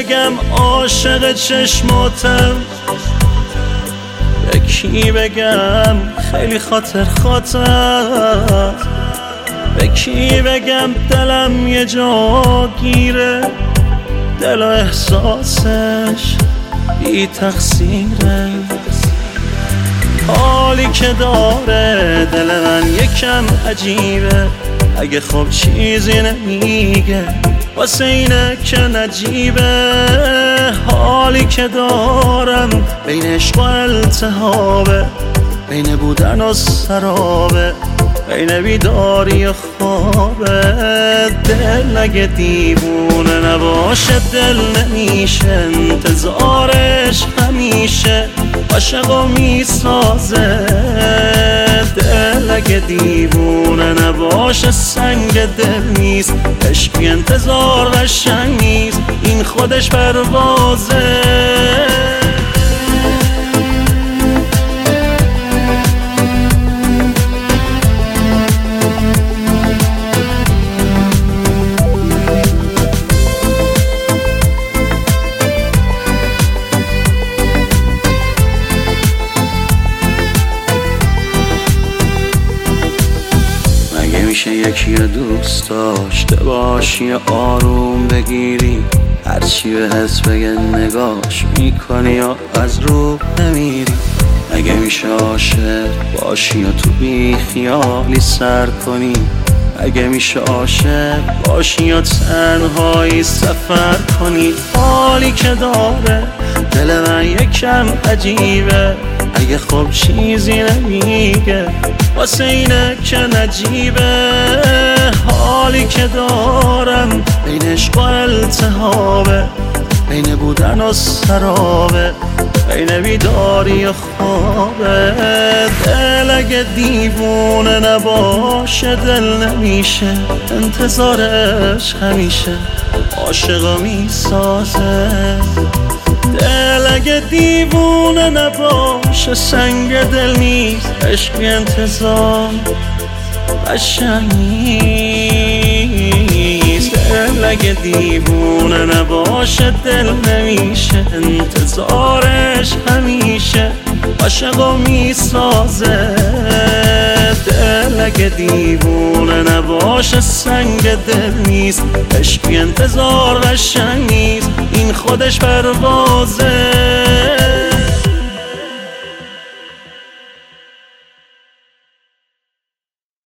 بگم عاشق چشماتم؟ به کی بگم خیلی خاطر خاطر؟ به کی بگم دلم یه جا گیره؟ دل و احساسش بی تقصیره. حالی که داره دل من یکم عجیبه، اگه خب چیزی نمیگه واسه اینه که نجیبه. حالی که دارم بین عشق و التهابه، بین بودن و سرابه، بین بیداری و خوابه. دل اگه دیوونه نباشه دل نمیشه، انتظارش همیشه عاشقو میسازه. دل اگه دیوونه نباشه سنگ دل نیست، عشقی انتظار قشنگ نیست، این خودش پروازه. میشه یکی رو دوست داشته باشی، آروم بگیری، هرچی به حس بگه نگاش میکنی یا از رو نمیری. اگه میشه عاشق باشی یا تو بی خیالی سر کنی، اگه میشه عاشق باشی یا تنهایی سفر کنی. حالی که داره دل من یکم عجیبه، اگه خب چیزی نمیگه واسه اینه که نجیبه. حالی که دارم بین عشق و التهابه، بین بودن و سرابه، بین بیداری و خوابه. دل اگه دیوونه نباشه دل نمیشه، انتظارش همیشه عاشقو میسازه. دل اگه دیوونه نباشه سنگ دل نیست، عشقی انتظار قشنگ نیست. دل اگه دیوونه نباشه دل نمیشه، انتظارش همیشه عاشقو میسازه. دل اگه دیوونه نباشه سنگ دل نیست، عشقی انتظار قشنگ نیست، این خودش پروازه.